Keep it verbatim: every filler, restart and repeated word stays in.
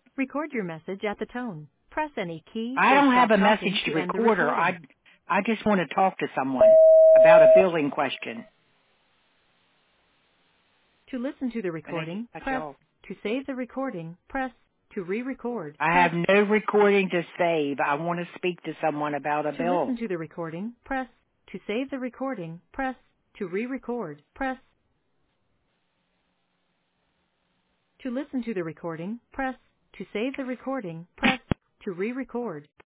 Record your message at the tone. Press any key I or don't have stop a message talking to to end the record her. recording. I, I just want to talk to someone about a billing question. To listen to the And I just recording, cut you press. off. To save the recording, press. To re-record, I press. have no recording to save. I want to speak to someone about a To bill. listen to the recording, press. To save the recording, press. To re-record, press. To listen to the recording, press. To save the recording, press. To re-record,